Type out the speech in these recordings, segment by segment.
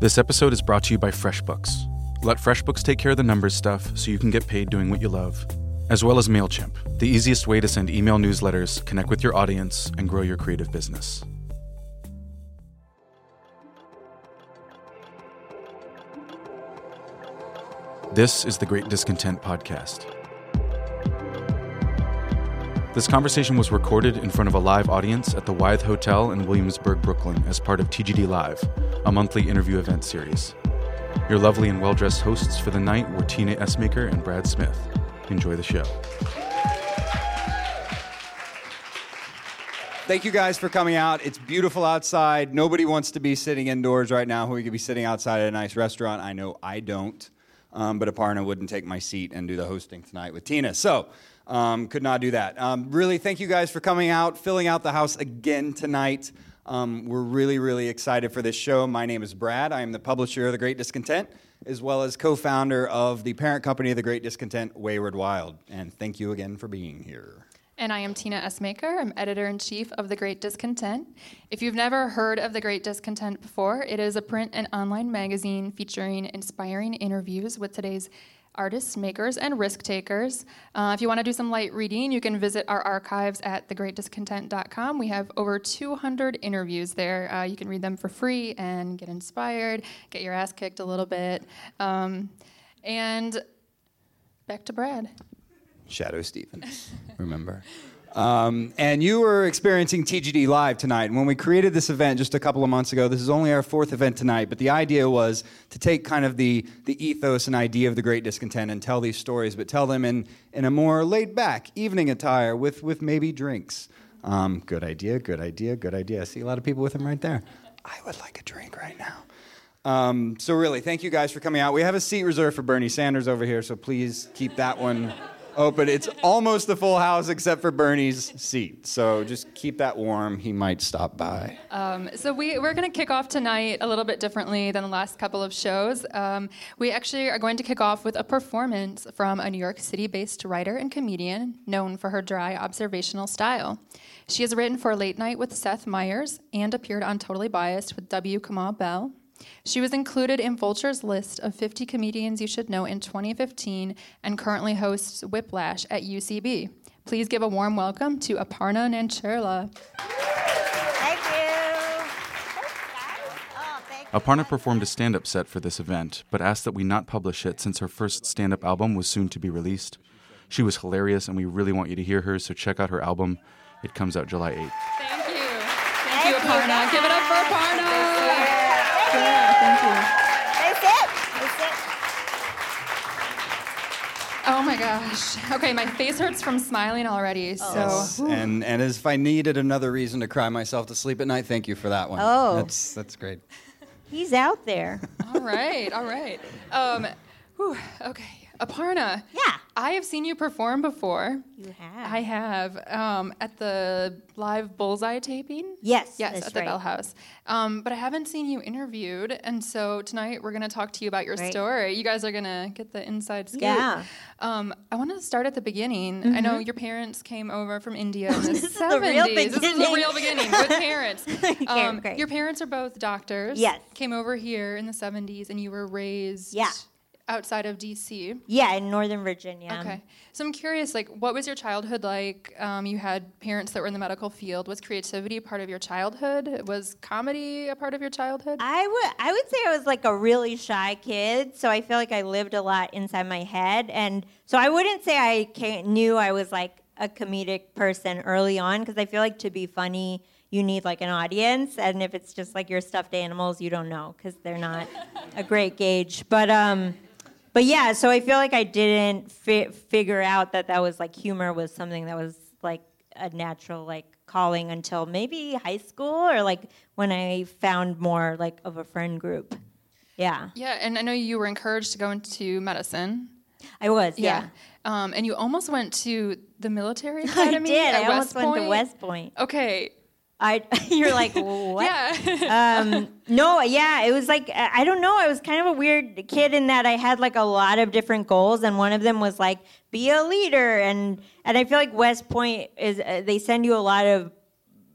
This episode is brought to you by FreshBooks. Let FreshBooks take care of the numbers stuff so you can get paid doing what you love. As well as MailChimp, the easiest way to send email newsletters, connect with your audience, and grow your creative business. This is the Great Discontent Podcast. This conversation was recorded in front of a live audience at the Wythe Hotel in Williamsburg, Brooklyn, as part of TGD Live, a monthly interview event series. Your lovely and well-dressed hosts for the night were Tina Essmaker and Brad Smith. Enjoy the show. Thank you guys for coming out. It's beautiful outside. Nobody wants to be sitting indoors right now. We could be sitting outside at a nice restaurant. I know I don't, but Aparna wouldn't take my seat and do the hosting tonight with Tina. So, could not do that. Really, thank you guys for coming out, filling out the house again tonight. We're really, really excited for this show. My name is Brad. I am the publisher of The Great Discontent, as well as co-founder of the parent company of The Great Discontent, Wayward Wild. And thank you again for being here. And I am Tina Essmaker. I'm editor-in-chief of The Great Discontent. If you've never heard of The Great Discontent before, it is a print and online magazine featuring inspiring interviews with today's artists, makers, and risk takers. If you want to do some light reading, you can visit our archives at thegreatdiscontent.com. We have over 200 interviews there. You can read them for free and get inspired, get your ass kicked a little bit. And back to Brad. Shadow Stevens, remember. And you were experiencing TGD Live tonight. And when we created this event just a couple of months ago, this is only our fourth event tonight, but the idea was to take kind of the ethos and idea of The Great Discontent and tell these stories, but tell them in a more laid-back evening attire with maybe drinks. Good idea, good idea, good idea. I see a lot of people with them right there. I would like a drink right now. So really, thank you guys for coming out. We have a seat reserved for Bernie Sanders over here, so please keep that one open. It's almost a full house except for Bernie's seat. So just keep that warm. He might stop by. So we're going to kick off tonight a little bit differently than the last couple of shows. We actually are going to kick off with a performance from a New York City-based writer and comedian known for her dry observational style. She has written for Late Night with Seth Meyers and appeared on Totally Biased with W. Kamau Bell. She was included in Vulture's list of 50 comedians you should know in 2015 and currently hosts Whiplash at UCB. Please give a warm welcome to Aparna Nancherla. Thank you. Thank you. Aparna performed a stand-up set for this event, but asked that we not publish it since her first stand-up album was soon to be released. She was hilarious, and we really want you to hear her, so check out her album. It comes out July 8th. Thank you. Thank you, Aparna. Give it up for Aparna. Thank you. That's it. Oh my gosh. Okay, my face hurts from smiling already. So. Yes. And as if I needed another reason to cry myself to sleep at night, thank you for that one. Oh. That's great. He's out there. All right. Okay. Aparna. Yeah. I have seen you perform before. You have. I have. At the live Bullseye taping? Yes, Yes, that's at the right. Bell House. But I haven't seen you interviewed, and so tonight we're going to talk to you about your Great. story. You guys are going to get the inside scoop. Yeah. I want to start at the beginning. Mm-hmm. I know your parents came over from India in the 70s. This is the real This is the beginning. real beginning with parents. Okay, great. Your parents are both doctors. Yes. Came over here in the 70s, and you were raised Yeah. outside of D.C. Yeah, in Northern Virginia. Okay. So I'm curious, what was your childhood like? You had parents that were in the medical field. Was creativity part of your childhood? Was comedy a part of your childhood? I would say I was like a really shy kid, so I feel like I lived a lot inside my head, and so I wouldn't say I knew I was like a comedic person early on, because I feel like to be funny, you need like an audience, and if it's just like your stuffed animals, you don't know, because they're not a great gauge. But yeah, so I feel like I didn't figure out that was like humor was something that was like a natural like calling until maybe high school, or like when I found more like of a friend group. Yeah. Yeah, and I know you were encouraged to go into medicine. I was, yeah. And you almost went to the military academy I did. at I almost West went to Point. West Point. Okay. You're like, what? Yeah. No, yeah, it was like, I don't know, I was kind of a weird kid in that I had like a lot of different goals, and one of them was like, be a leader, and I feel like West Point is, they send you a lot of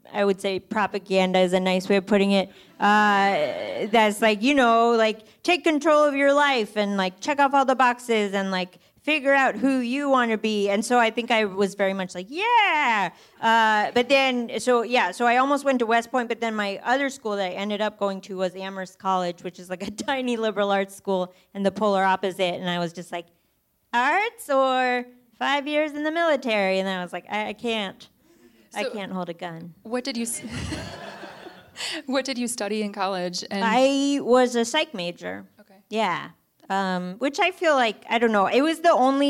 I would say propaganda is a nice way of putting it. That's like, like take control of your life and like check off all the boxes and like figure out who you want to be. And so I think I was very much like, yeah. But then, so I almost went to West Point, but then my other school that I ended up going to was Amherst College, which is like a tiny liberal arts school and the polar opposite. And I was just like, arts or 5 years in the military? And then I was like, I can't. I can't hold a gun. What did you What did you study in college? And I was a psych major. Okay. Yeah. Which I feel like, I don't know, it was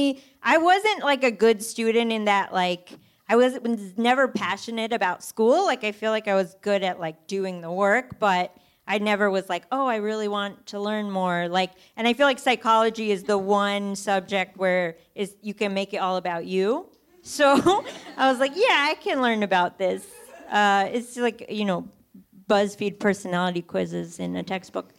I wasn't like a good student in that like, I was never passionate about school. Like I feel like I was good at like doing the work, but I never was like, oh, I really want to learn more. Like, and I feel like psychology is the one subject where you can make it all about you. So I was like, yeah, I can learn about this. It's like, BuzzFeed personality quizzes in a textbook.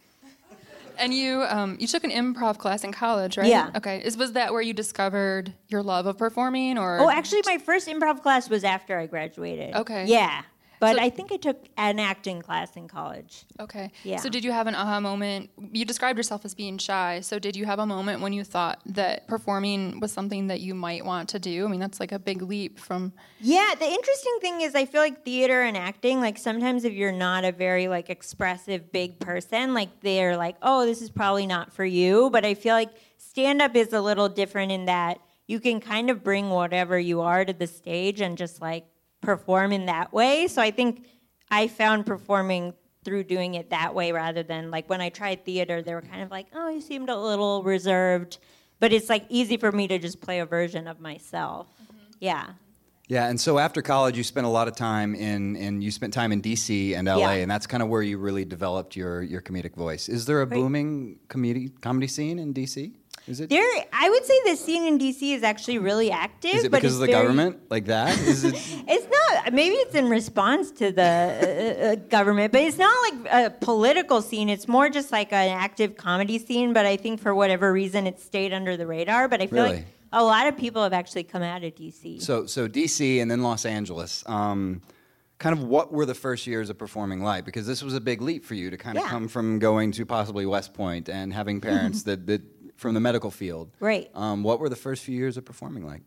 And you took an improv class in college, right? Yeah. Okay. Was that where you discovered your love of performing, or? Oh, actually, my first improv class was after I graduated. Okay. Yeah. But So- I think I took an acting class in college. Okay. Yeah. So did you have an aha moment? You described yourself as being shy. So did you have a moment when you thought that performing was something that you might want to do? I mean, that's like a big leap from... Yeah, the interesting thing is I feel like theater and acting, like sometimes if you're not a very like expressive big person, like they're like, oh, this is probably not for you. But I feel like stand-up is a little different in that you can kind of bring whatever you are to the stage and just like perform in that way. So I think I found performing through doing it that way rather than like when I tried theater, they were kind of like, oh, you seemed a little reserved. But it's like easy for me to just play a version of myself. Mm-hmm. Yeah. Yeah, and so after college, you spent a lot of time you spent time in D.C. and L.A., and that's kind of where you really developed your comedic voice. Is there a booming comedy scene in D.C.? Is it? I would say the scene in D.C. is actually really active. Is it but because of the government like that? Is it? It's not. Maybe it's in response to the government, but it's not like a political scene. It's more just like an active comedy scene. But I think for whatever reason, it stayed under the radar. But I feel like a lot of people have actually come out of D.C. So D.C. and then Los Angeles. Kind of what were the first years of performing like? Because this was a big leap for you to kind of come from going to possibly West Point and having parents that from the medical field. Right. What were the first few years of performing like?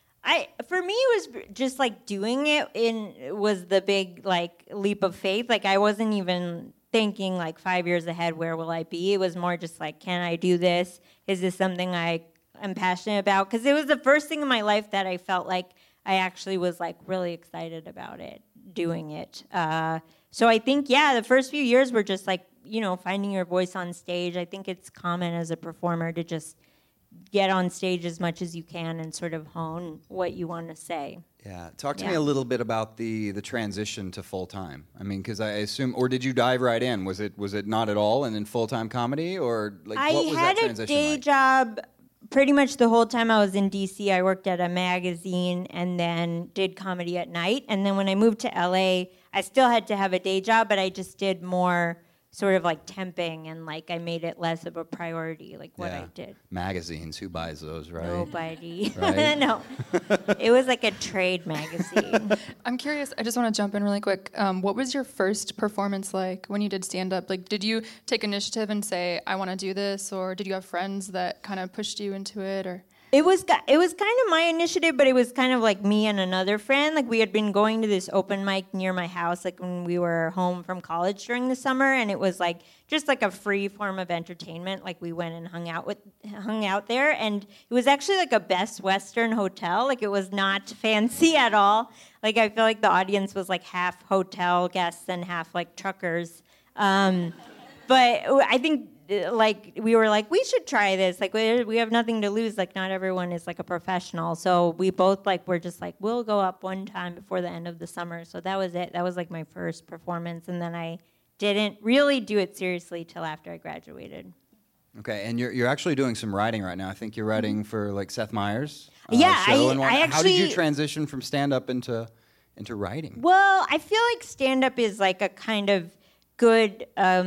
For me, it was just like doing it was the big like leap of faith. Like I wasn't even thinking like 5 years ahead, where will I be? It was more just like, can I do this? Is this something I am passionate about? Because it was the first thing in my life that I felt like I actually was like really excited about it, doing it. So I think, the first few years were just like, finding your voice on stage. I think it's common as a performer to just get on stage as much as you can and sort of hone what you want to say. Yeah. Talk to me a little bit about the transition to full-time. I mean, because I assume, or did you dive right in? Was it not at all and in full-time comedy? Or like, what was that transition like? I had a day job pretty much the whole time I was in D.C. I worked at a magazine and then did comedy at night. And then when I moved to L.A., I still had to have a day job, but I just did more sort of like temping, and like I made it less of a priority, like what I did. Magazines, who buys those, right? Nobody. Right? No. It was like a trade magazine. I'm curious, I just want to jump in really quick. What was your first performance like when you did stand-up? Like, did you take initiative and say, I want to do this, or did you have friends that kind of pushed you into it, or? It was kind of my initiative, but it was kind of like me and another friend. Like we had been going to this open mic near my house, like when we were home from college during the summer, and it was like just like a free form of entertainment. Like we went and hung out there, and it was actually like a Best Western hotel. Like it was not fancy at all. Like I feel like the audience was like half hotel guests and half like truckers. But I think. Like we were like, we should try this. Like we have nothing to lose. Like not everyone is like a professional. So we both like were just like, we'll go up one time before the end of the summer. So that was it. That was like my first performance, and then I didn't really do it seriously till after I graduated. Okay, and you're actually doing some writing right now. I think you're writing for like Seth Meyers. Yeah, show I actually. How did you transition from stand-up into writing? Well, I feel like stand-up is like a kind of good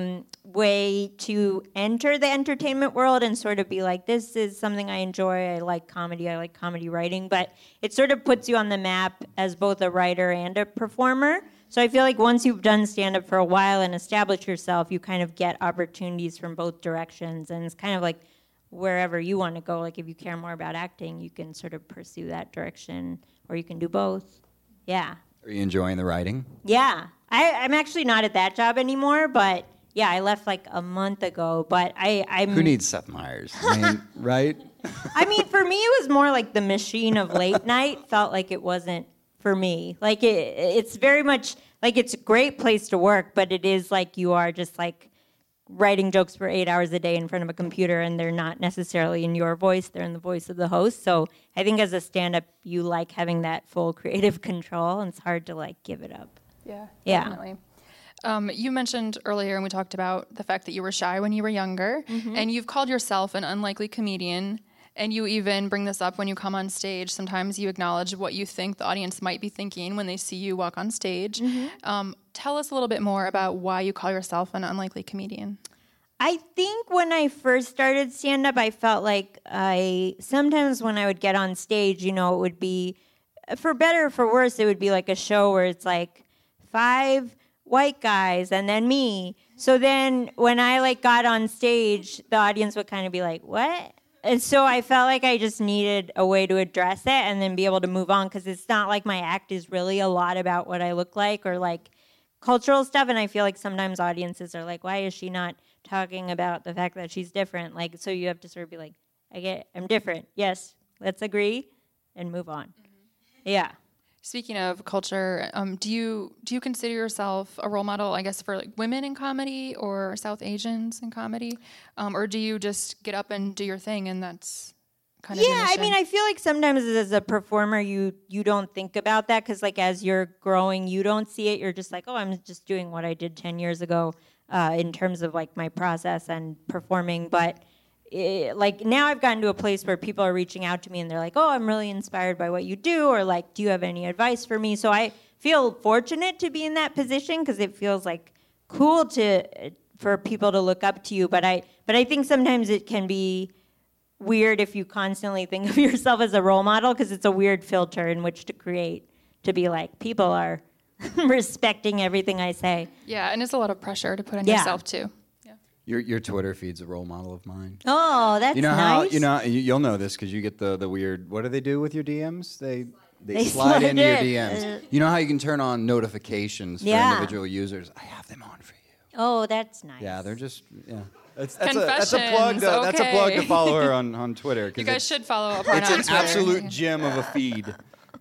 way to enter the entertainment world and sort of be like, this is something I enjoy. I like comedy writing, but it sort of puts you on the map as both a writer and a performer. So I feel like once you've done stand-up for a while and established yourself, you kind of get opportunities from both directions. And it's kind of like wherever you want to go. Like if you care more about acting, you can sort of pursue that direction, or you can do both. Yeah. Are you enjoying the writing? Yeah. I'm actually not at that job anymore, but yeah, I left like a month ago. But I'm... Who needs Seth Meyers? I mean, right? I mean, for me, it was more like the machine of late night felt like it wasn't for me. Like it's very much like it's a great place to work, but it is like you are just like writing jokes for 8 hours a day in front of a computer, and they're not necessarily in your voice, they're in the voice of the host. So I think as a stand-up, you like having that full creative control, and it's hard to like give it up. Yeah, Yeah. definitely. You mentioned earlier, and we talked about the fact that you were shy when you were younger, and you've called yourself an unlikely comedian, and you even bring this up when you come on stage. Sometimes you acknowledge what you think the audience might be thinking when they see you walk on stage. Tell us a little bit more about why you call yourself an unlikely comedian. I think when I first started stand-up, I felt like sometimes when I would get on stage, you know, it would be, for better or for worse, it would be like a show where it's like 5 white guys and then me. So then when I like got on stage, the audience would kind of be like, what? And so I felt like I just needed a way to address it and then be able to move on, because it's not like my act is really a lot about what I look like or like cultural stuff. And I feel like sometimes audiences are like, why is she not talking about the fact that she's different? Like, so you have to sort of be like, I'm different. Yes, let's agree and move on. Yeah. Speaking of culture, do you consider yourself a role model, I guess, for like women in comedy or South Asians in comedy? Or do you just get up and do your thing and that's kind of your mission? I mean, I feel like sometimes as a performer, you don't think about that, because like as you're growing, you don't see it. You're just like, oh, I'm just doing what I did 10 years ago in terms of like my process and performing. But like now I've gotten to a place where people are reaching out to me and they're like, oh, I'm really inspired by what you do, or like, do you have any advice for me? So I feel fortunate to be in that position, because it feels like cool for people to look up to you. But I think sometimes it can be weird if you constantly think of yourself as a role model, because it's a weird filter in which to create, to be like, people are respecting everything I say. Yeah, and it's a lot of pressure to put on yourself too. Your Twitter feed's a role model of mine. Oh, that's nice. You'll know this because you get the weird. What do they do with your DMs? They slide into your DMs. You know how you can turn on notifications for individual users? I have them on for you. Oh, that's nice. Yeah, they're just That's a plug. That's a plug to follow her on Twitter. You guys should follow Aparna on Twitter. It's an absolute gem of a feed,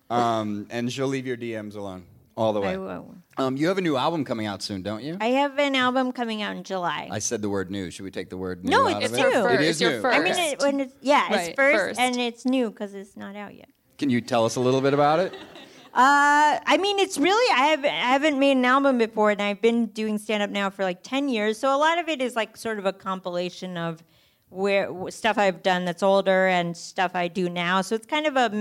and she'll leave your DMs alone all the way. I will. You have a new album coming out soon, don't you? I have an album coming out in July. I said the word new. Should we take the word new No, out it's of it? new. It is your new. first. I mean, it's first, and it's new because it's not out yet. Can you tell us a little bit about it? I mean, it's really, I haven't made an album before, and I've been doing stand-up now for like 10 years, so a lot of it is like sort of a compilation of stuff I've done that's older and stuff I do now, so it's kind of a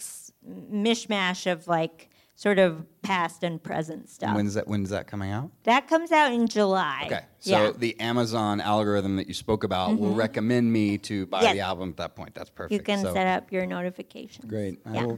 mishmash of like sort of past and present stuff. When's that coming out? That comes out in July. Okay, so the Amazon algorithm that you spoke about will recommend me to buy the album at that point. That's perfect. You can set up your notifications. Great. Yeah. I will.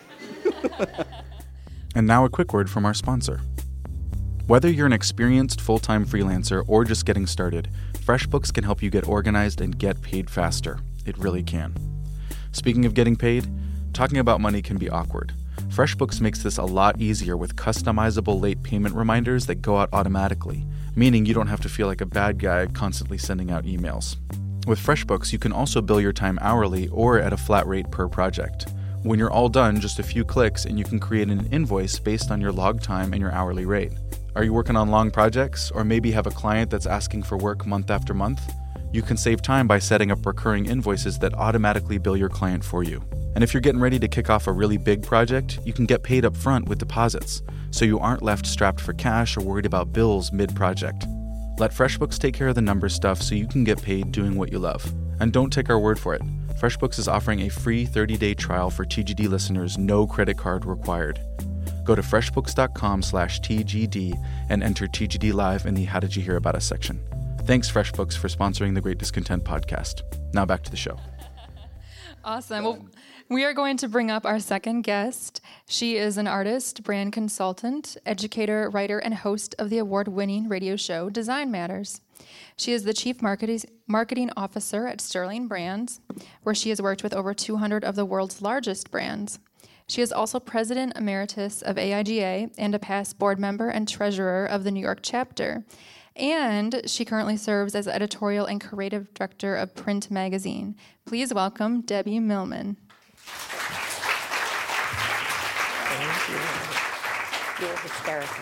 And now a quick word from our sponsor. Whether you're an experienced full-time freelancer or just getting started, FreshBooks can help you get organized and get paid faster. It really can. Speaking of getting paid, talking about money can be awkward. FreshBooks makes this a lot easier with customizable late payment reminders that go out automatically, meaning you don't have to feel like a bad guy constantly sending out emails. With FreshBooks, you can also bill your time hourly or at a flat rate per project. When you're all done, just a few clicks and you can create an invoice based on your log time and your hourly rate. Are you working on long projects, or maybe have a client that's asking for work month after month? You can save time by setting up recurring invoices that automatically bill your client for you. And if you're getting ready to kick off a really big project, you can get paid up front with deposits, so you aren't left strapped for cash or worried about bills mid-project. Let FreshBooks take care of the number stuff so you can get paid doing what you love. And don't take our word for it. FreshBooks is offering a free 30-day trial for TGD listeners, no credit card required. Go to freshbooks.com/TGD and enter TGD Live in the How Did You Hear About Us section. Thanks, FreshBooks, for sponsoring the Great Discontent podcast. Now back to the show. Awesome. Well, we are going to bring up our second guest. She is an artist, brand consultant, educator, writer, and host of the award-winning radio show Design Matters. She is the Chief Marketing Officer at Sterling Brands, where she has worked with over 200 of the world's largest brands. She is also President Emeritus of AIGA and a past board member and treasurer of the New York chapter. And she currently serves as editorial and creative director of Print Magazine. Please welcome Debbie Millman. Thank you. You're hysterical.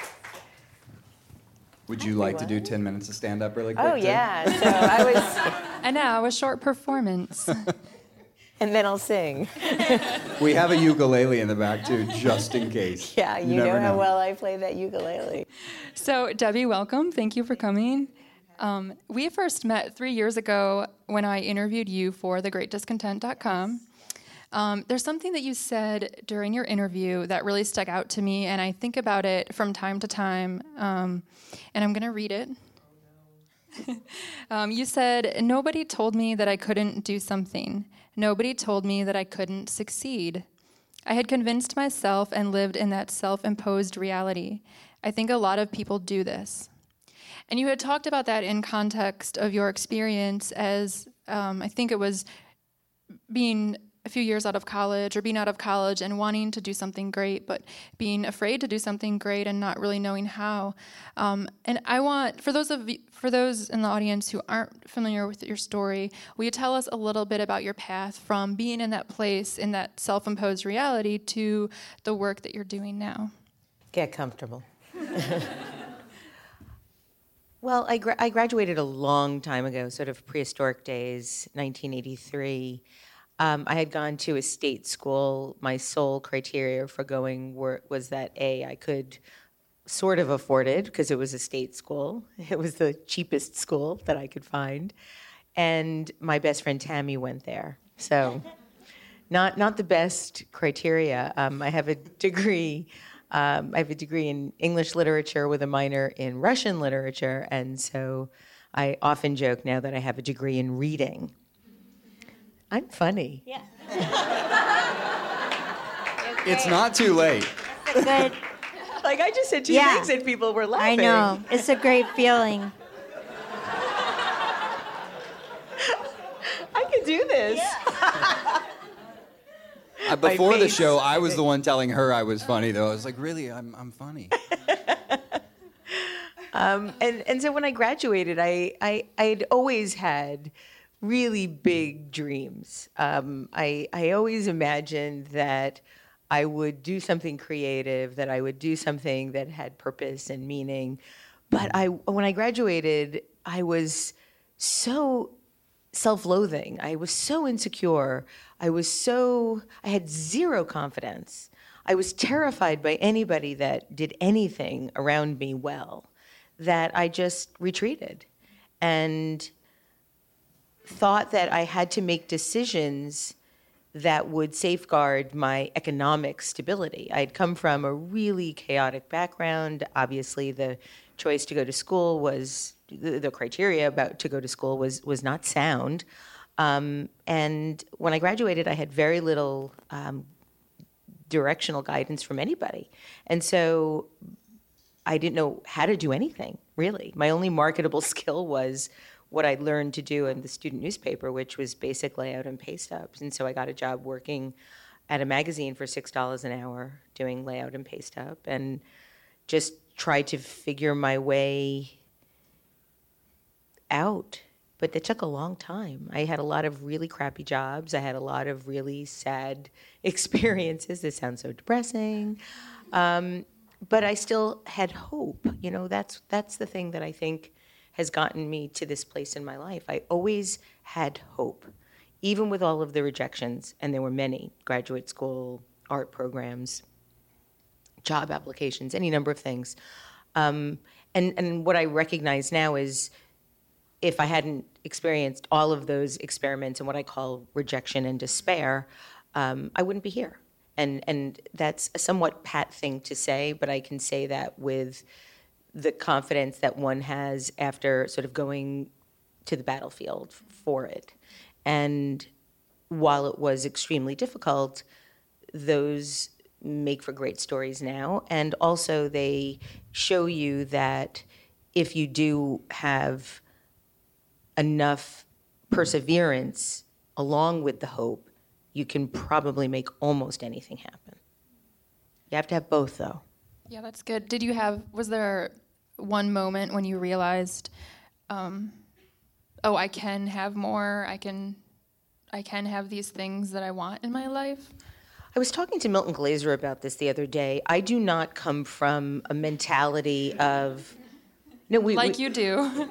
Would you like to do 10 minutes of stand-up really quick? Oh, yeah. So I was... And now a short performance. And then I'll sing. We have a ukulele in the back, too, just in case. Yeah, you know how well I play that ukulele. So, Debbie, welcome. Thank you for coming. We first met 3 years ago when I interviewed you for thegreatdiscontent.com. There's something that you said during your interview that really stuck out to me, and I think about it from time to time, and I'm going to read it. You said, "Nobody told me that I couldn't do something. Nobody told me that I couldn't succeed. I had convinced myself and lived in that self-imposed reality. I think a lot of people do this." And you had talked about that in context of your experience as, I think it was being a few years out of college or being out of college and wanting to do something great, but being afraid to do something great and not really knowing how. And I want, for those in the audience who aren't familiar with your story, will you tell us a little bit about your path from being in that place, in that self-imposed reality, to the work that you're doing now? Get comfortable. Well, I graduated a long time ago, sort of prehistoric days, 1983. I had gone to a state school. My sole criteria for going was that, A, I could sort of afford it because it was a state school. It was the cheapest school that I could find. And my best friend Tammy went there. So not the best criteria. I have a degree. I have a degree in English literature with a minor in Russian literature. And so I often joke now that I have a degree in reading. I'm funny. Yeah. It's not too late. That's a good. Like, I just said two things and people were laughing. I know. It's a great feeling. I could do this. Yeah. Before the show, I was the one telling her I was funny, though. I was like, really, I'm funny. And so when I graduated, I'd always had really big dreams. I always imagined that I would do something creative, that I would do something that had purpose and meaning. But when I graduated, I was so self-loathing. I was so insecure. I had zero confidence. I was terrified by anybody that did anything around me well, that I just retreated and thought that I had to make decisions that would safeguard my economic stability. I'd come from a really chaotic background. Obviously, the choice to go to school was, the criteria about to go to school was not sound. And when I graduated, I had very little directional guidance from anybody. And so I didn't know how to do anything, really. My only marketable skill was what I'd learned to do in the student newspaper, which was basic layout and pay stubs. And so I got a job working at a magazine for $6 an hour doing layout and pay stub, and just tried to figure my way out. But it took a long time. I had a lot of really crappy jobs. I had a lot of really sad experiences. This sounds so depressing. But I still had hope. You know, that's the thing that I think has gotten me to this place in my life. I always had hope, even with all of the rejections, and there were many, graduate school, art programs, job applications, any number of things. And what I recognize now is, if I hadn't experienced all of those experiments and what I call rejection and despair, I wouldn't be here. And that's a somewhat pat thing to say, but I can say that with the confidence that one has after sort of going to the battlefield for it. And while it was extremely difficult, those make for great stories now. And also they show you that if you do have enough perseverance along with the hope, you can probably make almost anything happen. You have to have both, though. Yeah, that's good. Was there one moment when you realized, I can have more, I can have these things that I want in my life? I was talking to Milton Glaser about this the other day. I do not come from a mentality of... No, you do.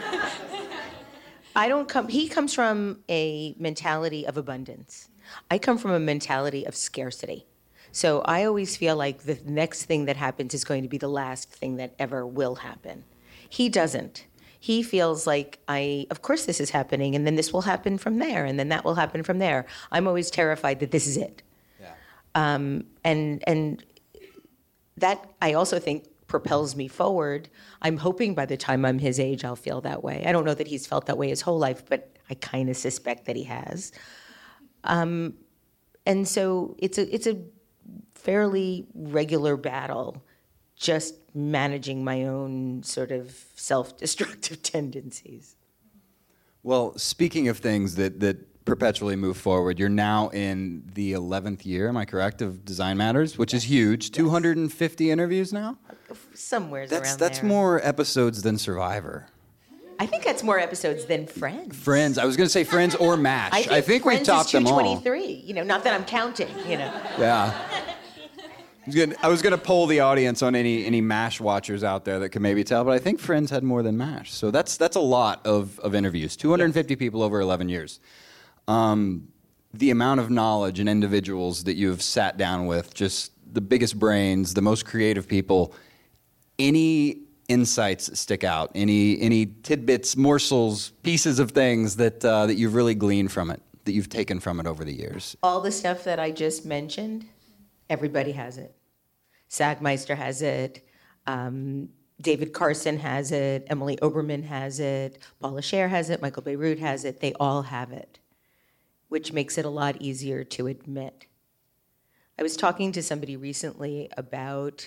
He comes from a mentality of abundance. I come from a mentality of scarcity. So I always feel like the next thing that happens is going to be the last thing that ever will happen. He doesn't. He feels like, of course this is happening, and then this will happen from there, and then that will happen from there. I'm always terrified that this is it. Yeah. And that, I also think, propels me forward. I'm hoping by the time I'm his age, I'll feel that way. I don't know that he's felt that way his whole life, but I kind of suspect that he has. And so it's a fairly regular battle, just managing my own sort of self-destructive tendencies. Well, speaking of things that perpetually move forward, you're now in the 11th year, am I correct, of Design Matters, which is huge. Yes. 250 interviews now? Somewhere around there. That's more episodes than Survivor. I think that's more episodes than Friends. Friends. I was going to say Friends or MASH. I think we topped them all. Friends is 223. Not that I'm counting. Yeah. I was going to poll the audience on any MASH watchers out there that could maybe tell, but I think Friends had more than MASH. So that's a lot of interviews. 250 people over 11 years. The amount of knowledge and individuals that you've sat down with, just the biggest brains, the most creative people. Any insights that stick out? Any tidbits, morsels, pieces of things that you've really gleaned from it, that you've taken from it over the years? All the stuff that I just mentioned, everybody has it. Sagmeister has it. David Carson has it. Emily Oberman has it. Paula Scher has it. Michael Bierut has it. They all have it, which makes it a lot easier to admit. I was talking to somebody recently about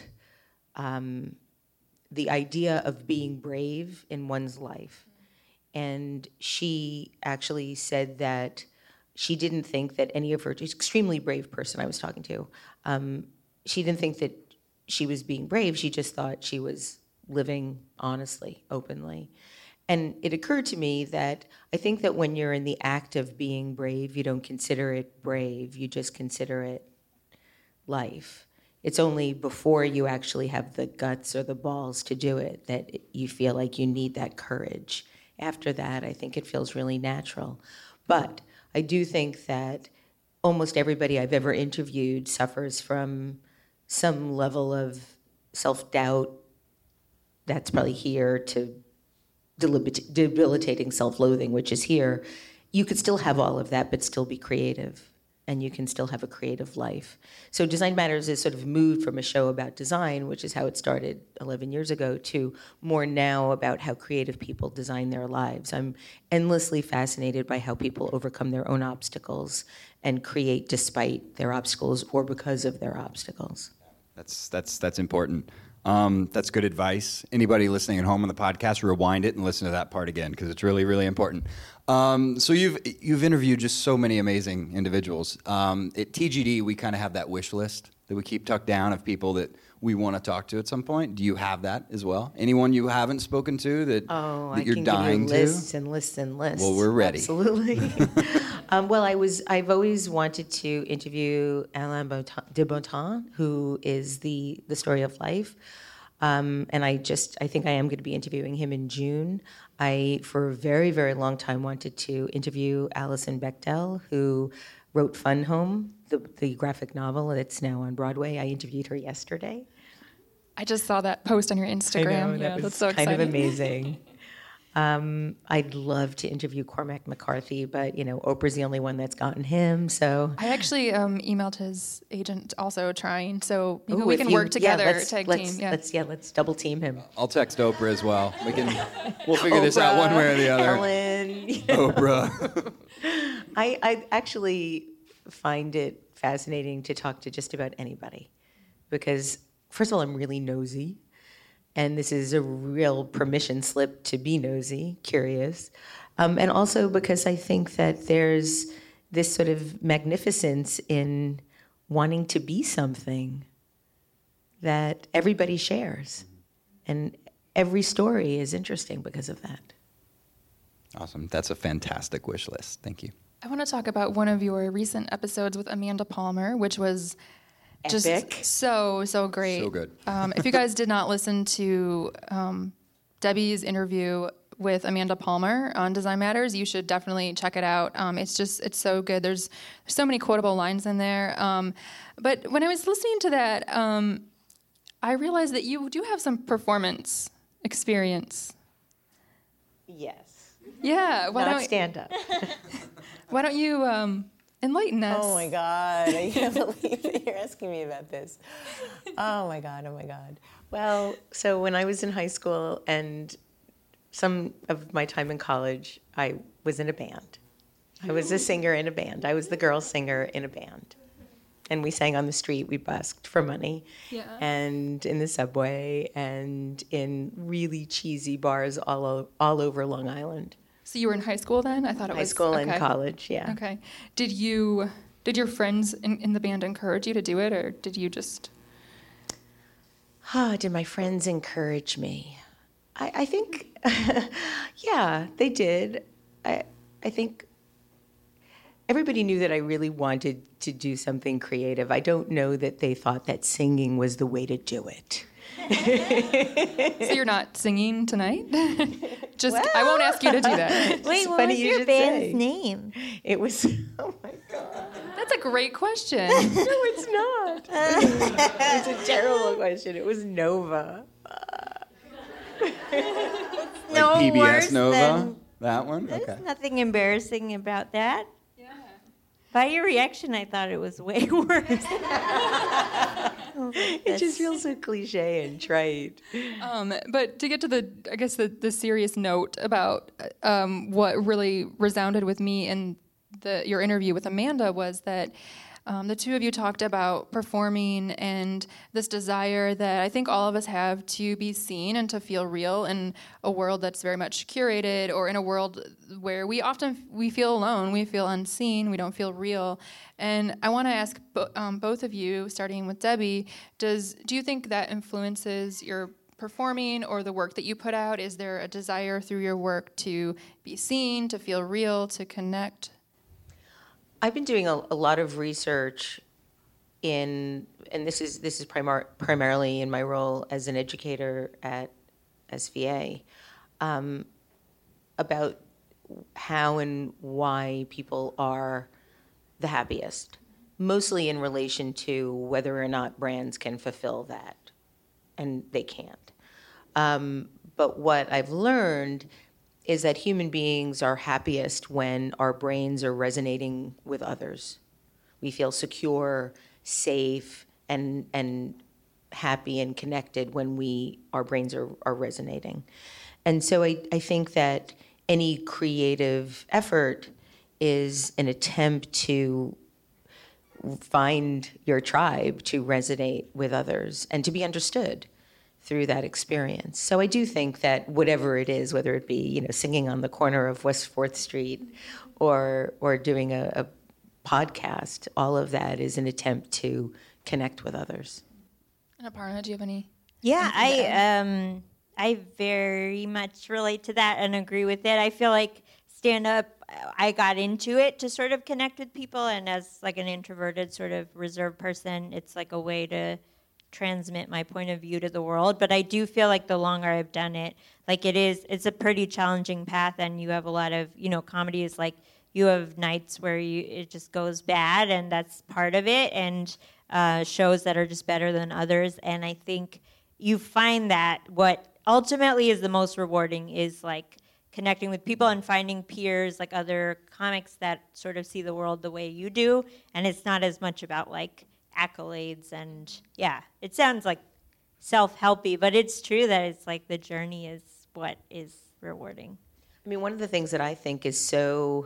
the idea of being brave in one's life. And she actually said that she didn't think that any of her, she's an extremely brave person I was talking to, she didn't think that she was being brave, she just thought she was living honestly, openly. And it occurred to me that I think that when you're in the act of being brave, you don't consider it brave, you just consider it life. It's only before you actually have the guts or the balls to do it that you feel like you need that courage. After that, I think it feels really natural. But I do think that almost everybody I've ever interviewed suffers from some level of self-doubt that's probably here to debilitating self-loathing, which is here. You could still have all of that, but still be creative. And you can still have a creative life. So Design Matters is sort of moved from a show about design, which is how it started 11 years ago, to more now about how creative people design their lives. I'm endlessly fascinated by how people overcome their own obstacles and create despite their obstacles or because of their obstacles. That's important. That's good advice. Anybody listening at home on the podcast, rewind it and listen to that part again because it's really, really important. So you've interviewed just so many amazing individuals. At TGD, we kind of have that wish list that we keep tucked down of people that we want to talk to at some point. Do you have that as well? Anyone you haven't spoken to that you're dying to? I can give you lists and lists and lists. Well, we're ready. Absolutely. I've always wanted to interview Alain de Botton, who is the story of life. And I think I am going to be interviewing him in June. I, for a very, very long time, wanted to interview Alison Bechdel, who wrote Fun Home, the graphic novel that's now on Broadway. I interviewed her yesterday. I just saw that post on your Instagram. I know, that's so exciting. Kind of amazing. I'd love to interview Cormac McCarthy, but Oprah's the only one that's gotten him. So I actually emailed his agent also trying. So maybe we can work together. Tag team. Let's double team him. I'll text Oprah as well. We'll figure this out one way or the other. Ellen. Oprah. I actually find it fascinating to talk to just about anybody because, first of all, I'm really nosy. And this is a real permission slip to be nosy, curious. And also because I think that there's this sort of magnificence in wanting to be something that everybody shares. And every story is interesting because of that. Awesome. That's a fantastic wish list. Thank you. I want to talk about one of your recent episodes with Amanda Palmer, which was just Epic. so great. So good. If you guys did not listen to Debbie's interview with Amanda Palmer on Design Matters, you should definitely check it out. It's so good. There's so many quotable lines in there. But when I was listening to that, I realized that you do have some performance experience. Yes. Yeah. Not stand up. Why don't you enlighten us? Oh my God, I can't believe that you're asking me about this. Oh my God. Well, so when I was in high school and some of my time in college, I was in a band. I was a singer in a band. I was the girl singer in a band. And we sang on the street. We busked for money. Yeah. And in the subway and in really cheesy bars all over Long Island. So you were in high school then? I thought it was High school okay. and college, yeah. Okay. Did your friends in the band encourage you to do it, or did you just? Did my friends encourage me? I think, yeah, they did. I think everybody knew that I really wanted to do something creative. I don't know that they thought that singing was the way to do it. So you're not singing tonight? Just I won't ask you to do that. Wait, what funny was you your should band's say. name? It was, oh my God. That's a great question. No, it's not. It's a terrible question. It was Nova. No Like PBS worse Nova? than- That one? There's Okay. nothing embarrassing about that. By your reaction, I thought it was way worse. It just feels so cliche and trite. But to get to the serious note about what really resounded with me in your interview with Amanda was that the two of you talked about performing and this desire that I think all of us have to be seen and to feel real in a world that's very much curated, or in a world where we feel alone, we feel unseen, we don't feel real. And I want to ask both of you, starting with Debbie, do you think that influences your performing or the work that you put out? Is there a desire through your work to be seen, to feel real, to connect? I've been doing a lot of research and this is primarily in my role as an educator at SVA, about how and why people are the happiest, mostly in relation to whether or not brands can fulfill that, and they can't. But what I've learned is that human beings are happiest when our brains are resonating with others. We feel secure, safe, and happy and connected when our brains are resonating. And so I think that any creative effort is an attempt to find your tribe, to resonate with others, and to be understood through that experience. So I do think that whatever it is, whether it be singing on the corner of West 4th Street or doing a podcast, all of that is an attempt to connect with others. And Aparna, do you have any? Yeah, I very much relate to that and agree with it. I feel like stand-up, I got into it to sort of connect with people, and as like an introverted sort of reserved person, it's like a way to transmit my point of view to the world. But I do feel like the longer I've done it, like it's a pretty challenging path, and you have a lot of, comedy is like you have nights where it just goes bad, and that's part of it, and shows that are just better than others. And I think you find that what ultimately is the most rewarding is like connecting with people and finding peers, like other comics that sort of see the world the way you do. And it's not as much about like accolades, and yeah, it sounds like self-helpy, but it's true that it's like the journey is what is rewarding. I mean, one of the things that I think is so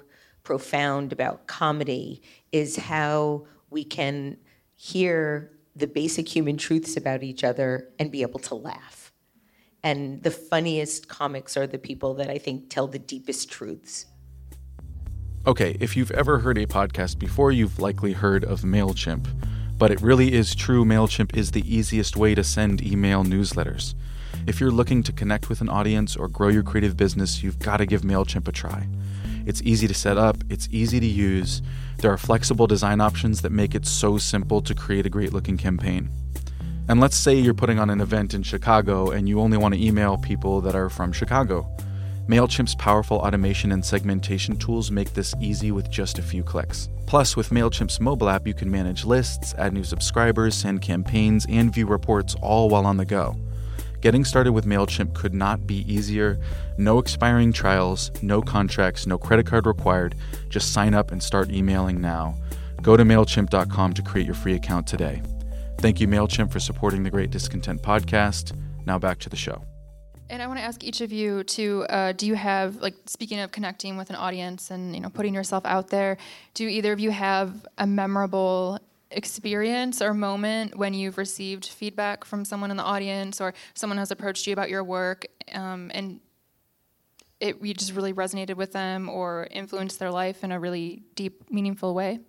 profound about comedy is how we can hear the basic human truths about each other and be able to laugh. And the funniest comics are the people that I think tell the deepest truths. Okay, if you've ever heard a podcast before, you've likely heard of MailChimp. But it really is true, MailChimp is the easiest way to send email newsletters. If you're looking to connect with an audience or grow your creative business, you've got to give MailChimp a try. It's easy to set up, it's easy to use. There are flexible design options that make it so simple to create a great-looking campaign. And let's say you're putting on an event in Chicago and you only want to email people that are from Chicago. MailChimp's powerful automation and segmentation tools make this easy with just a few clicks. Plus, with MailChimp's mobile app, you can manage lists, add new subscribers, send campaigns, and view reports all while on the go. Getting started with MailChimp could not be easier. No expiring trials, no contracts, no credit card required. Just sign up and start emailing now. Go to MailChimp.com to create your free account today. Thank you, MailChimp, for supporting the Great Discontent podcast. Now back to the show. And I want to ask each of you to, do you have, like, speaking of connecting with an audience and, putting yourself out there, do either of you have a memorable experience or moment when you've received feedback from someone in the audience or someone has approached you about your work and you just really resonated with them or influenced their life in a really deep, meaningful way?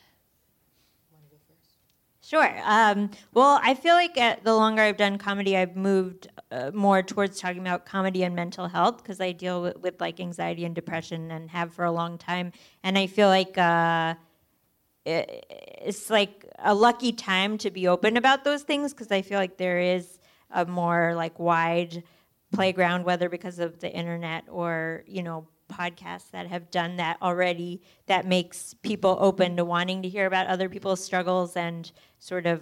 Sure. Well, I feel like the longer I've done comedy, I've moved more towards talking about comedy and mental health because I deal with like anxiety and depression and have for a long time. And I feel like it's like a lucky time to be open about those things because I feel like there is a more like wide playground, whether because of the internet or, podcasts that have done that already, that makes people open to wanting to hear about other people's struggles and sort of,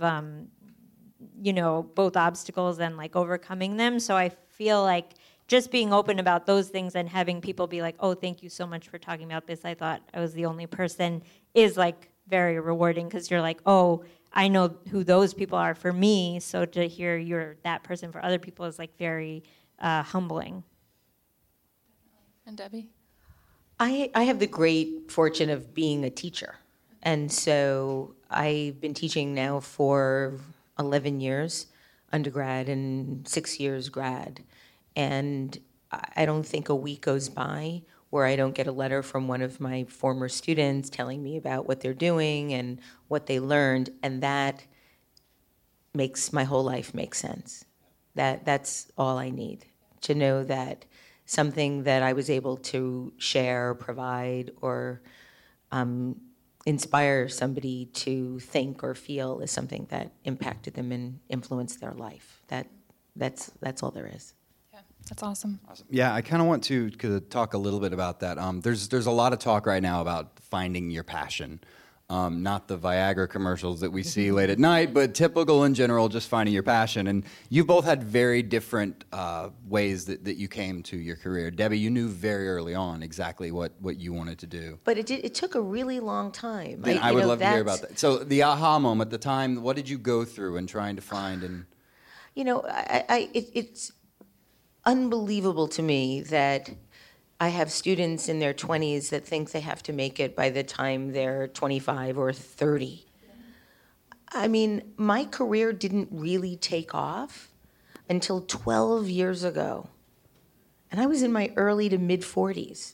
both obstacles and like overcoming them. So I feel like just being open about those things and having people be like, oh, thank you so much for talking about this. I thought I was the only person is like very rewarding because you're like, oh, I know who those people are for me. So to hear you're that person for other people is like very humbling. And Debbie? I have the great fortune of being a teacher. And so I've been teaching now for 11 years, undergrad, and 6 years grad. And I don't think a week goes by where I don't get a letter from one of my former students telling me about what they're doing and what they learned. And that makes my whole life make sense. That's all I need, to know that something that I was able to share, provide, or inspire somebody to think or feel is something that impacted them and influenced their life. That's all there is. Yeah, that's awesome. Yeah, I kind of want to talk a little bit about that. There's a lot of talk right now about finding your passion. Not the Viagra commercials that we see late at night, but typical in general, just finding your passion. And you both had very different ways that you came to your career. Debbie, you knew very early on exactly what you wanted to do. But it took a really long time. And I would love to hear about that. So the aha moment, the time, what did you go through in trying to find and... It's unbelievable to me that I have students in their 20s that think they have to make it by the time they're 25 or 30. I mean, my career didn't really take off until 12 years ago. And I was in my early to mid 40s.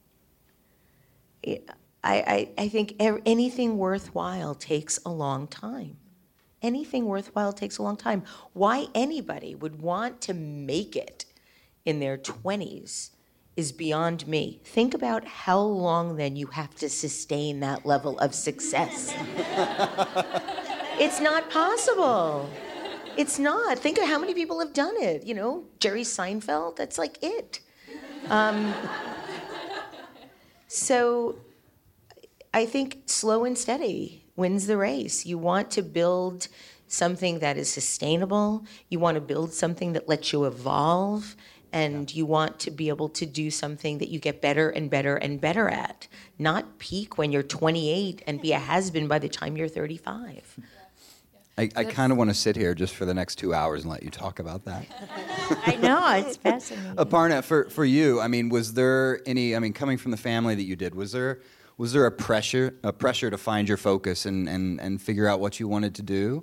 I think anything worthwhile takes a long time. Anything worthwhile takes a long time. Why anybody would want to make it in their 20s is beyond me. Think about how long then you have to sustain that level of success. It's not possible. It's not. Think of how many people have done it. Jerry Seinfeld, that's like it. So I think slow and steady wins the race. You want to build something that is sustainable. You want to build something that lets you evolve. And you want to be able to do something that you get better and better and better at. Not peak when you're 28 and be a has-been by the time you're 35. I kind of want to sit here just for the next 2 hours and let you talk about that. I know, it's fascinating. Aparna, for you, I mean, was there any, coming from the family that you did, was there a pressure to find your focus and figure out what you wanted to do?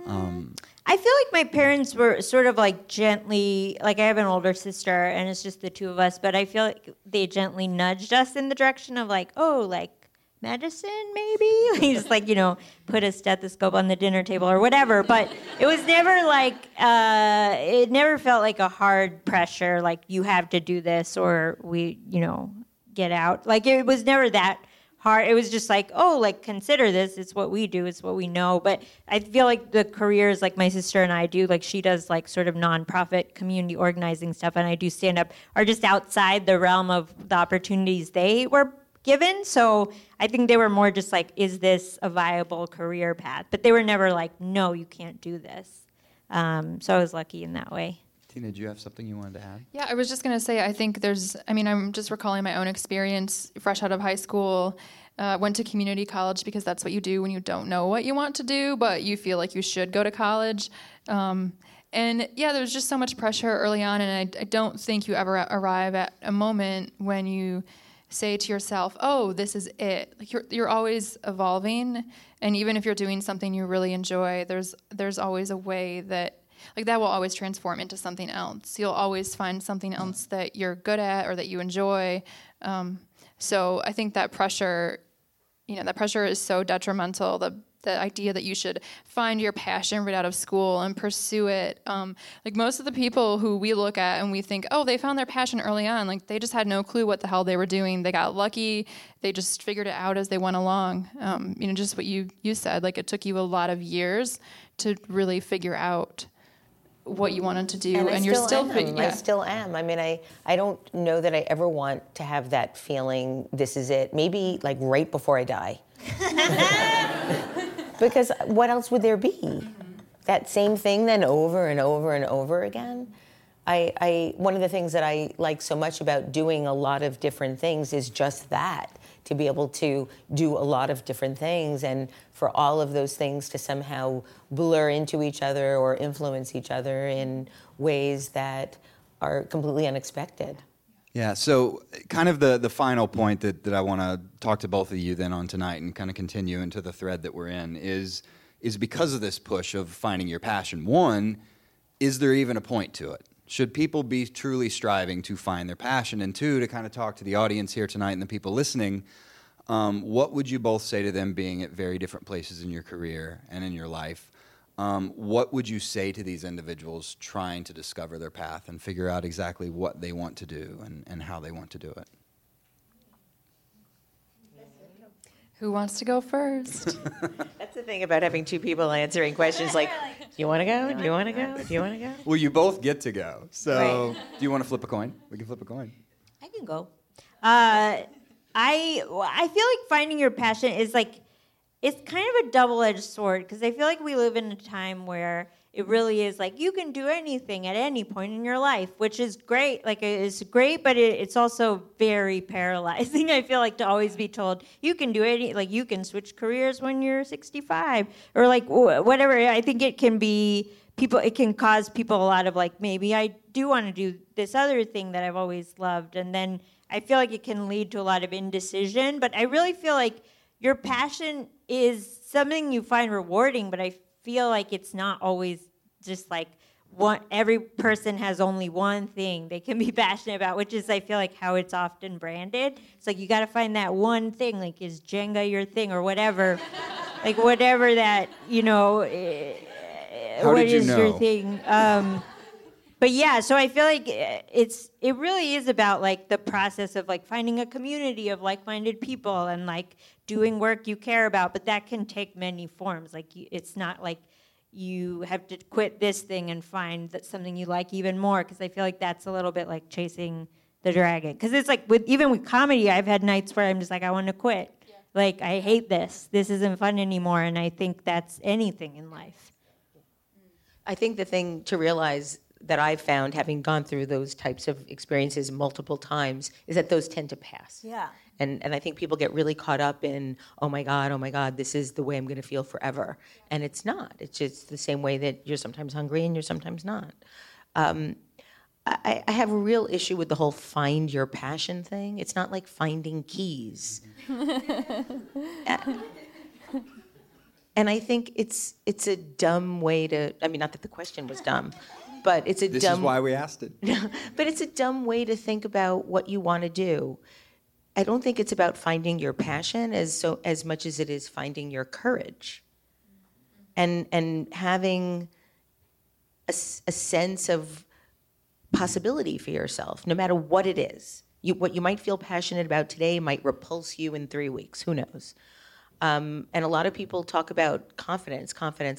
I feel like my parents were sort of like gently, like I have an older sister and it's just the two of us, but I feel like they gently nudged us in the direction of like, oh, like medicine maybe? Like just like, put a stethoscope on the dinner table or whatever. But it was never like, it never felt like a hard pressure, like you have to do this or we, get out. Like it was never that hard. It was just like, oh, like consider this. It's what we do. It's what we know. But I feel like the careers like my sister and I do, like she does like sort of nonprofit community organizing stuff and I do stand up, are just outside the realm of the opportunities they were given. So I think they were more just like, is this a viable career path? But they were never like, no, you can't do this. So I was lucky in that way. Tina, did you have something you wanted to add? Yeah, I was just going to say, I think I'm just recalling my own experience fresh out of high school. Went to community college because that's what you do when you don't know what you want to do, but you feel like you should go to college. And yeah, there was just so much pressure early on, and I don't think you ever arrive at a moment when you say to yourself, oh, this is it. Like you're always evolving, and even if you're doing something you really enjoy, there's always a way that that will always transform into something else. You'll always find something else that you're good at or that you enjoy. So I think that pressure, that pressure is so detrimental. The idea that you should find your passion right out of school and pursue it. Like most of the people who we look at and we think, oh, they found their passion early on. Like they just had no clue what the hell they were doing. They got lucky. They just figured it out as they went along. Just what you said, like it took you a lot of years to really figure out what you wanted to do, and you're still I still am. I mean, I don't know that I ever want to have that feeling, this is it. Maybe like right before I die. Because what else would there be? That same thing then over and over and over again? One of the things that I like so much about doing a lot of different things is just that, to be able to do a lot of different things and for all of those things to somehow blur into each other or influence each other in ways that are completely unexpected. Yeah, so kind of the final point that I want to talk to both of you then on tonight and kind of continue into the thread that we're in is because of this push of finding your passion. One, is there even a point to it? Should people be truly striving to find their passion? And two, to kind of talk to the audience here tonight and the people listening, what would you both say to them being at very different places in your career and in your life? What would you say to these individuals trying to discover their path and figure out exactly what they want to do and how they want to do it? Who wants to go first? That's the thing about having two people answering questions like, do you want to go? Do you want to go? Do you want to go? Well, you both get to go. So Right. Do you want to flip a coin? We can flip a coin. I can go. I feel like finding your passion is like, it's kind of a double-edged sword because I feel like we live in a time where it really is like you can do anything at any point in your life, which is great. Like it's great, but it's also very paralyzing. I feel like to always be told you can do any, like you can switch careers when you're 65 or like whatever. I think it can be people. It can cause people a lot of like maybe I do want to do this other thing that I've always loved, and then I feel like it can lead to a lot of indecision. But I really feel like your passion is something you find rewarding, but I feel like it's not always just like one. Every person has only one thing they can be passionate about, which is I feel like how it's often branded. It's like you got to find that one thing. Like is Jenga your thing or whatever? Like whatever that How what did you is know? your thing? But yeah, so I feel like it really is about like the process of like finding a community of like-minded people and like doing work you care about, but that can take many forms. Like it's not like you have to quit this thing and find that something you like even more, because I feel like that's a little bit like chasing the dragon. Because it's like even with comedy, I've had nights where I'm just like, I want to quit. Yeah. Like I hate this. This isn't fun anymore, and I think that's anything in life. I think the thing to realize that I've found, having gone through those types of experiences multiple times, is that those tend to pass. Yeah. And I think people get really caught up in, oh my God, this is the way I'm going to feel forever. And it's not. It's just the same way that you're sometimes hungry and you're sometimes not. I have a real issue with the whole find your passion thing. It's not like finding keys. And I think it's a dumb way to, I mean, not that the question was dumb, but it's a This dumb... is why we asked it. But it's a dumb way to think about what you want to do. I don't think it's about finding your passion as much as it is finding your courage. And having a sense of possibility for yourself, no matter what it is. What you might feel passionate about today might repulse you in 3 weeks. Who knows? And a lot of people talk about confidence.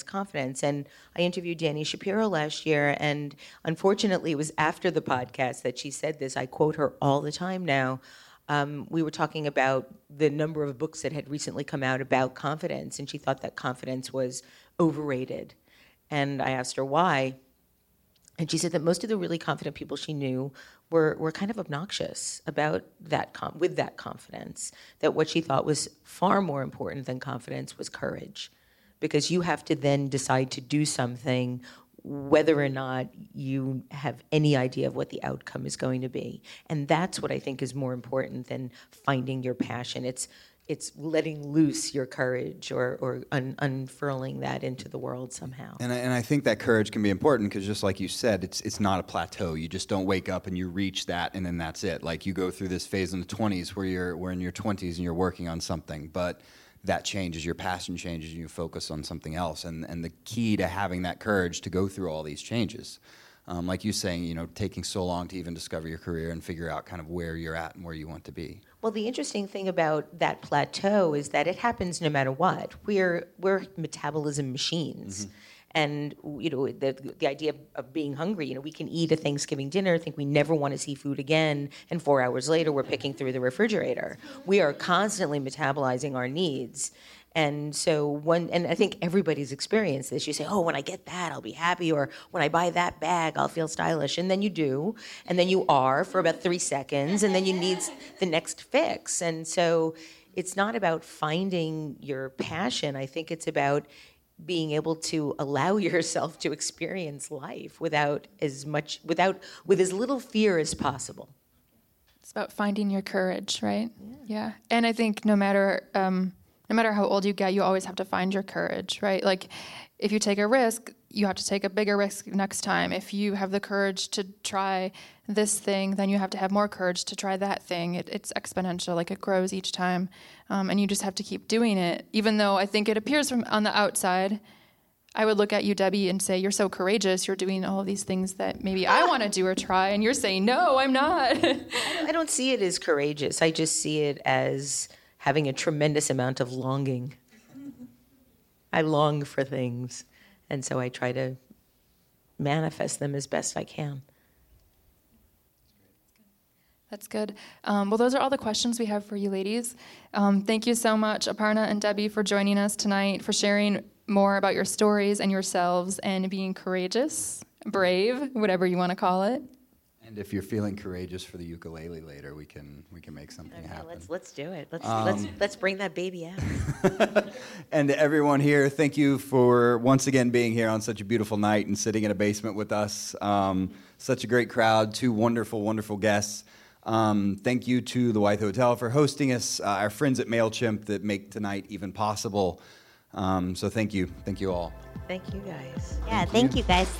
And I interviewed Dani Shapiro last year, and unfortunately, it was after the podcast that she said this. I quote her all the time now. We were talking about the number of books that had recently come out about confidence, and she thought that confidence was overrated. And I asked her why. And she said that most of the really confident people she knew were kind of obnoxious about that with that confidence, that what she thought was far more important than confidence was courage, because you have to then decide to do something whether or not you have any idea of what the outcome is going to be. And that's what I think is more important than finding your passion. It's letting loose your courage or unfurling that into the world somehow. And I think that courage can be important because, just like you said, it's not a plateau. You just don't wake up and you reach that and then that's it. Like, you go through this phase in the 20s where you're in your 20s and you're working on something, but that changes, your passion changes, and you focus on something else. And the key to having that courage to go through all these changes, like you saying, taking so long to even discover your career and figure out kind of where you're at and where you want to be. Well, the interesting thing about that plateau is that it happens no matter what. We're metabolism machines. Mm-hmm. And the idea of being hungry, we can eat a Thanksgiving dinner, think we never want to see food again, and 4 hours later we're picking through the refrigerator. We are constantly metabolizing our needs. And so and I think everybody's experienced this. You say, oh, when I get that, I'll be happy, or when I buy that bag, I'll feel stylish. And then you do, and then you are for about 3 seconds, and then you need the next fix. And so it's not about finding your passion. I think it's about being able to allow yourself to experience life with as little fear as possible. It's about finding your courage, right? Yeah. And I think no matter how old you get, you always have to find your courage, right? Like, if you take a risk, you have to take a bigger risk next time. If you have the courage to try this thing, then you have to have more courage to try that thing. It's exponential, like it grows each time. And you just have to keep doing it. Even though I think it appears from on the outside, I would look at you, Debbie, and say, you're so courageous. You're doing all of these things that maybe I want to do or try. And you're saying, no, I'm not. I don't see it as courageous. I just see it as having a tremendous amount of longing. I long for things, and so I try to manifest them as best I can. That's good. Well, those are all the questions we have for you ladies. Thank you so much, Aparna and Debbie, for joining us tonight, for sharing more about your stories and yourselves and being courageous, brave, whatever you want to call it. And if you're feeling courageous for the ukulele later, we can make something happen. Let's do it. Let's bring that baby out. And to everyone here, thank you for once again being here on such a beautiful night and sitting in a basement with us. Such a great crowd, 2 wonderful, wonderful guests. Thank you to the Wythe Hotel for hosting us, our friends at MailChimp that make tonight even possible. So thank you all. Thank you guys. Yeah, thank you guys.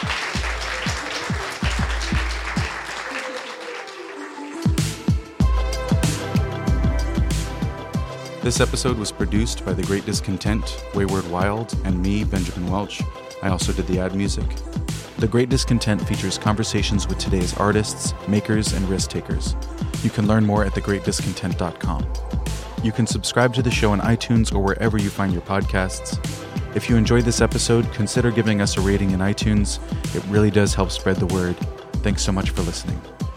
This episode was produced by The Great Discontent, Wayward Wild, and me, Benjamin Welch. I also did the ad music. The Great Discontent features conversations with today's artists, makers, and risk takers. You can learn more at thegreatdiscontent.com. You can subscribe to the show on iTunes or wherever you find your podcasts. If you enjoyed this episode, consider giving us a rating in iTunes. It really does help spread the word. Thanks so much for listening.